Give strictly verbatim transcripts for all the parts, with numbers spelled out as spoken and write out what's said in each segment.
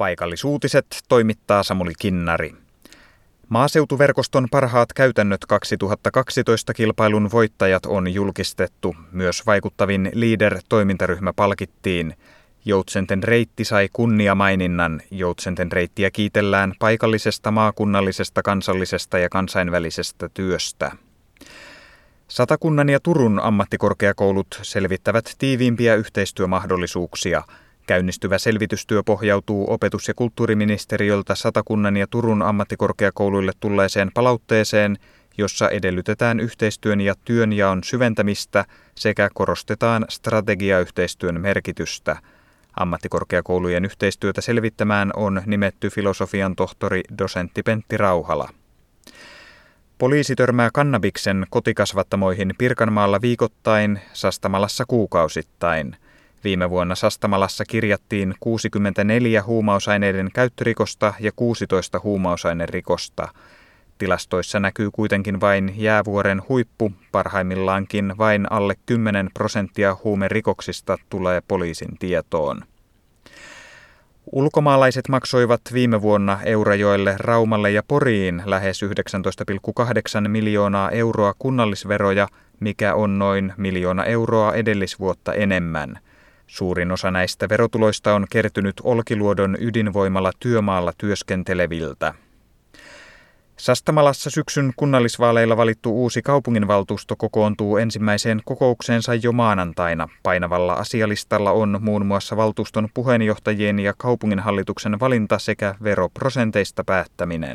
Paikallisuutiset toimittaa Samuli Kinnari. Maaseutuverkoston parhaat käytännöt kaksituhattakaksitoista kilpailun voittajat on julkistettu. Myös vaikuttavin Leader-toimintaryhmä palkittiin. Joutsenten reitti sai kunniamaininnan. Joutsenten reittiä kiitellään paikallisesta, maakunnallisesta, kansallisesta ja kansainvälisestä työstä. Satakunnan ja Turun ammattikorkeakoulut selvittävät tiiviimpiä yhteistyömahdollisuuksia. Käynnistyvä selvitystyö pohjautuu opetus- ja kulttuuriministeriöltä Satakunnan ja Turun ammattikorkeakouluille tulleeseen palautteeseen, jossa edellytetään yhteistyön ja työnjaon syventämistä sekä korostetaan strategiayhteistyön merkitystä. Ammattikorkeakoulujen yhteistyötä selvittämään on nimetty filosofian tohtori dosentti Pentti Rauhala. Poliisi törmää kannabiksen kotikasvattamoihin Pirkanmaalla viikoittain, Sastamalassa kuukausittain. Viime vuonna Sastamalassa kirjattiin kuusikymmentäneljä huumausaineiden käyttörikosta ja kuusitoista huumausainerikosta. Tilastoissa näkyy kuitenkin vain jäävuoren huippu, parhaimmillaankin vain alle kymmenen prosenttia huumerikoksista tulee poliisin tietoon. Ulkomaalaiset maksoivat viime vuonna Eurajoelle, Raumalle ja Poriin lähes yhdeksäntoista pilkku kahdeksan miljoonaa euroa kunnallisveroja, mikä on noin miljoona euroa edellisvuotta enemmän. Suurin osa näistä verotuloista on kertynyt Olkiluodon ydinvoimalla työmaalla työskenteleviltä. Sastamalassa syksyn kunnallisvaaleilla valittu uusi kaupunginvaltuusto kokoontuu ensimmäiseen kokoukseensa jo maanantaina. Painavalla asialistalla on muun muassa valtuuston puheenjohtajien ja kaupunginhallituksen valinta sekä veroprosenteista päättäminen.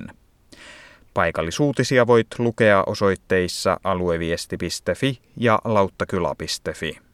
Paikallisuutisia voit lukea osoitteissa alueviesti piste fi ja lauttakyla piste fi.